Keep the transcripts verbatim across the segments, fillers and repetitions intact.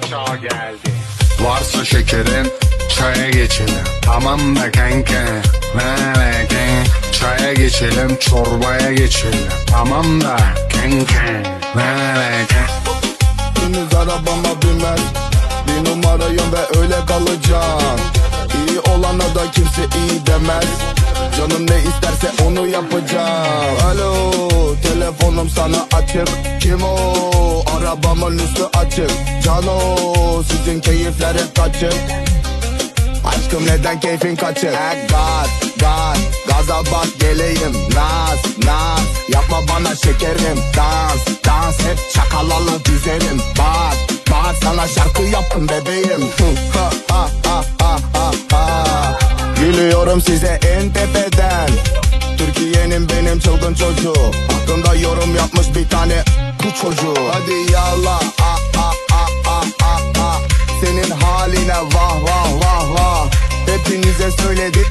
Çağ geldi. Varsa şekerin çaya geçelim. Tamam da kanka. Meleke. Çaya geçelim, çorbaya geçelim. Tamam da kanka. Meleke. Henüz arabama binmez. Bir numarayım ve öyle kalacağım. İyi olana da kimse iyi demez. Canım ne isterse onu yapacağım. Alo, telefonum sana açık. Kim o? Arabamın üstü açık. Cano, sizin keyifler hep kaçık. Aşkım neden keyfin kaçık? Hey God, God, gaza bak geleyim. Naz, naz, yapma bana şekerim. Dans, dans, hep çakalalı güzelim. Bak, bak sana şarkı yaptım bebeğim. Ha, ha, ha, ha, ha, ha. Gülüyorum size en tepeden. Türkiye'nin benim çılgın çocuğu. Hakkında yorum yapmış bir tane bu çocuğu. Hadi yallah, ah, ah, ah, ah, ah, ah. Senin haline vah vah vah vah. Hepinize söyledim.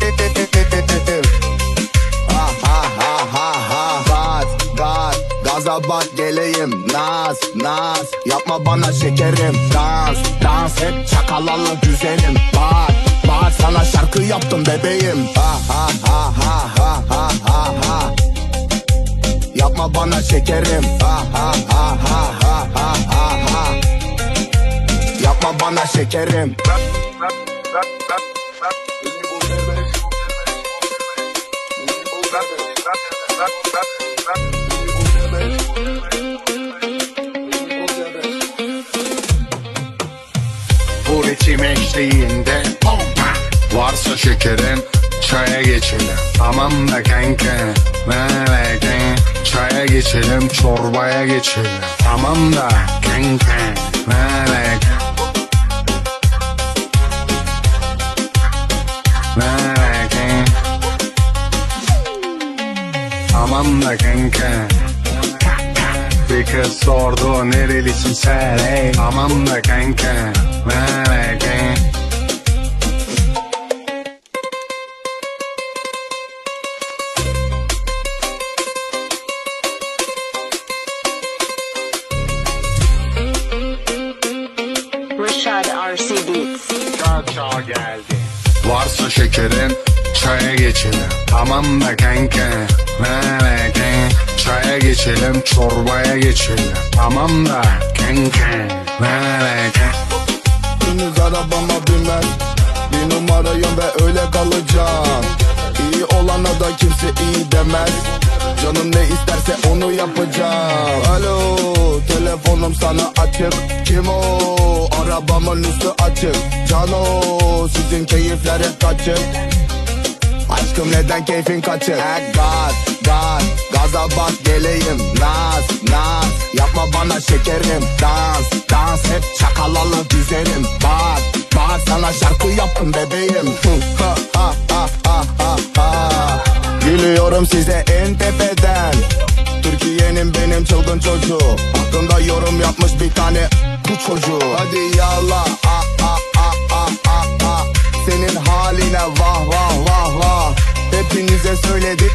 Ha ha ha ha ha. God, God, gaza bak geleyim. Naz, naz, yapma bana şekerim. Dans, dans, hep çakalalı güzelim. Bak, bak sana şarkı yaptım bebeğim. Ha ha ha ha ha ha ha ha. Yapma bana şekerim. Ha ha ha ha ha ha ha ha. Yapma bana şekerim. Bu ritim eşliğinde pompa. Varsa şekerin çaya geçelim. Tamam da kanka. Meleke. Çaya geçelim, çorbaya geçelim. Tamam da kanka. Meleke. Meleke. Tamam da kanka. Bir kız sordu nerelisin sen? Hey. Tamam da kanka. Meleke. Rashad R C Beats. Çağ çağ geldi. Varsa şekerin çaya geçelim. Tamam da kanka. Meleke. Çaya geçelim, çorbaya geçelim. Tamam da kanka. Meleke. Henüz arabama binmez. Bir numarayım ve öyle kalacağım. İyi olana da kimse iyi demez. Canım ne isterse onu yapacağım. Alo, telefonum sana açık. Kim o? Arabamın üstü açık. Cano, sizin keyifler hep kaçık. Aşkım neden keyfin kaçık? Hey God, God, gaza bak geleyim. Naz, naz, yapma bana şekerim. Dans, dans, hep çakalalı güzelim. Bak, bak sana şarkı yaptım bebeğim. Ha ha ha ha ha ha. Gülüyorum size en tepeden. Türkiye'nin benim çılgın çocuğu. Hakkında yorum yapmış bir tane bu çocuğu. Hadi yallah, ah ah ah ah ah ah. Senin haline vah vah vah vah. Hepinize söyledim.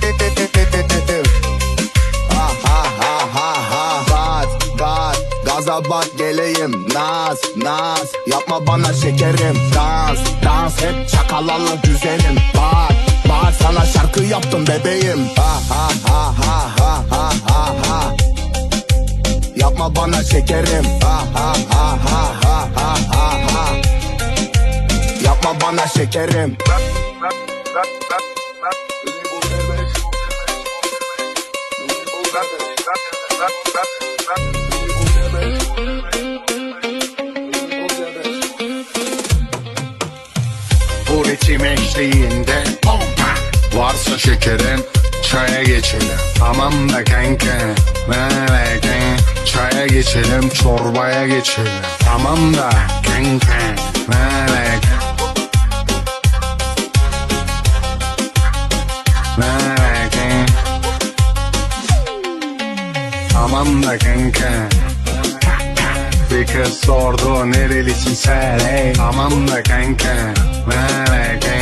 Ha ha ha ha ha. God, God, gaza bak geleyim. Naz, naz, yapma bana şekerim. Dans, dans, hep çakalalı güzelim. Bak, bak sana şarkı yaptım bebeğim. Ha ha ha ha ha ha ha ha. Yapma bana şekerim. Ha ha ha ha ha ha ha ha. Yapma bana şekerim. Bu ritim eşliğinde pompa. Varsa şekerin çaya geçelim. Tamam da kanka. Meleke. Çaya geçelim, çorbaya geçelim. Tamam da kanka. Meleke. Meleke. Tamam da kanka. Bir kız sordu nerelisin sen? Hey. Tamam da kanka. Meleke.